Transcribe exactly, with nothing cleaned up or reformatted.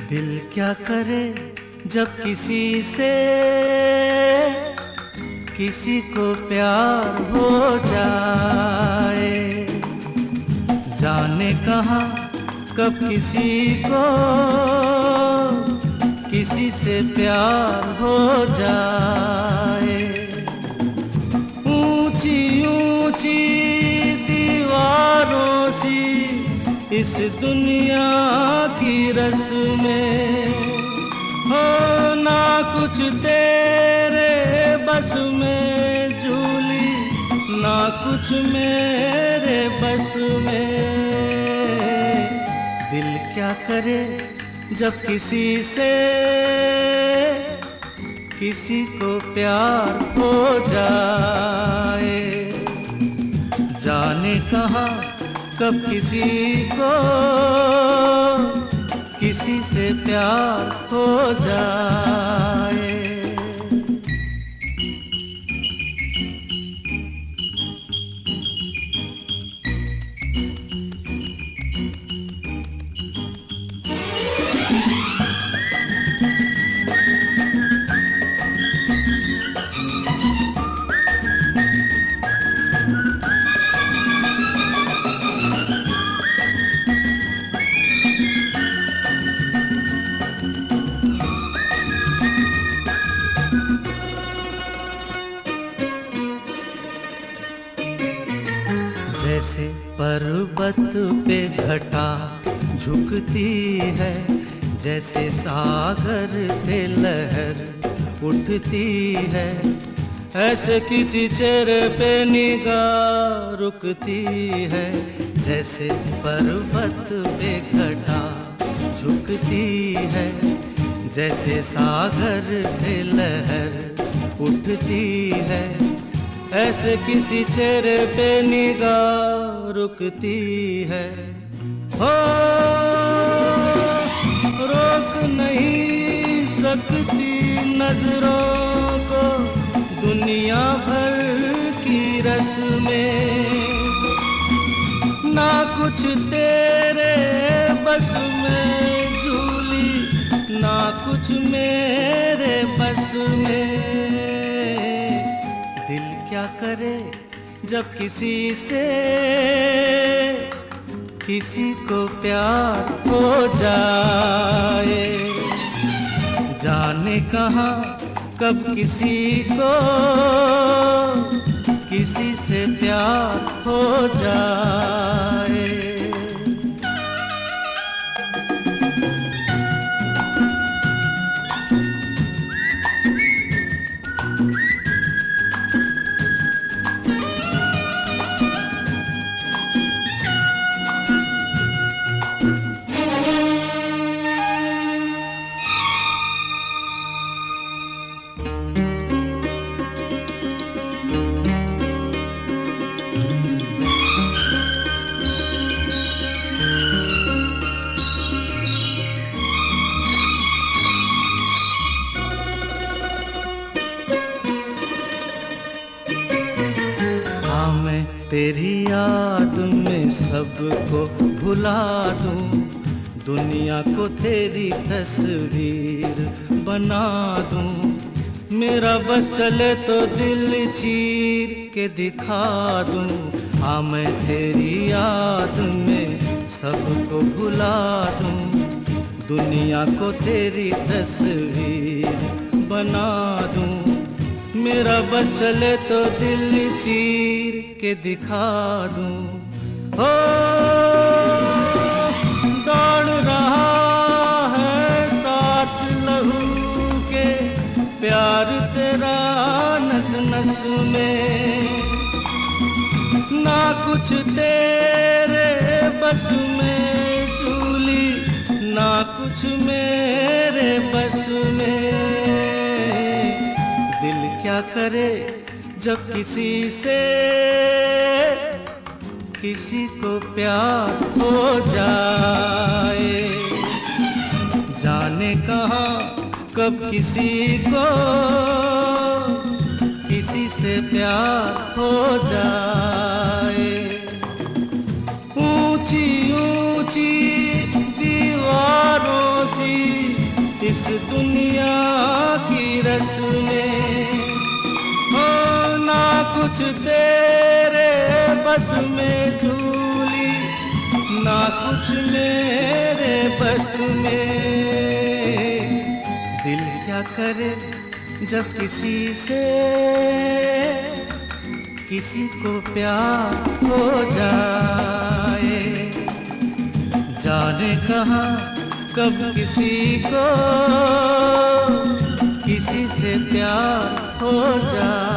दिल क्या करे जब किसी से किसी को प्यार हो जाए, जाने कहाँ कब किसी को किसी से प्यार हो जाए। ऊंची ऊंची दीवारों सी इस दुनिया की रस्में हो, ना कुछ तेरे बस में झूली, ना कुछ मेरे बस में। दिल क्या करे जब किसी से किसी को प्यार हो जाए, जाने कहाँ कब किसी को किसी से प्यार हो जाए। जैसे पर्वत पे घटा झुकती है, जैसे सागर से लहर उठती है, ऐसे किसी चेहरे पे निगाह रुकती है। जैसे पर्वत पे घटा झुकती है, जैसे सागर से लहर उठती है, ऐसे किसी चेहरे पे निगाह रुकती है। हो रोक नहीं सकती नजरों को दुनिया भर की रस्में, ना कुछ तेरे बस में झूली, ना कुछ मेरे बस में। दिल क्या करे जब किसी से किसी को प्यार हो जाए, जाने कहाँ कब किसी को किसी से प्यार हो जाए। तेरी याद में सबको भुला दूं, दुनिया को तेरी तस्वीर बना दूं। मेरा बस चले तो दिल चीर के दिखा दूं। हाँ मैं तेरी याद में सबको भुला दूं, दुनिया को तेरी तस्वीर बना दूं। मेरा बस चले तो दिल चीर के दिखा दूं। हो दौड़ रहा है साथ लहू के प्यार तेरा नस नस में, ना कुछ तेरे बस में झूली, ना कुछ मेरे बस में। दिल क्या करे जब किसी से किसी को प्यार हो जाए, जाने कहाँ कब किसी को किसी से प्यार हो जाए। ऊंची ऊंची दीवारों सी रस में हो, ना कुछ तेरे बस में झूली, ना कुछ मेरे बस में। दिल क्या करे जब किसी से किसी को प्यार हो जाए, जाने कहाँ कब किसी को किसी से प्यार हो जाए।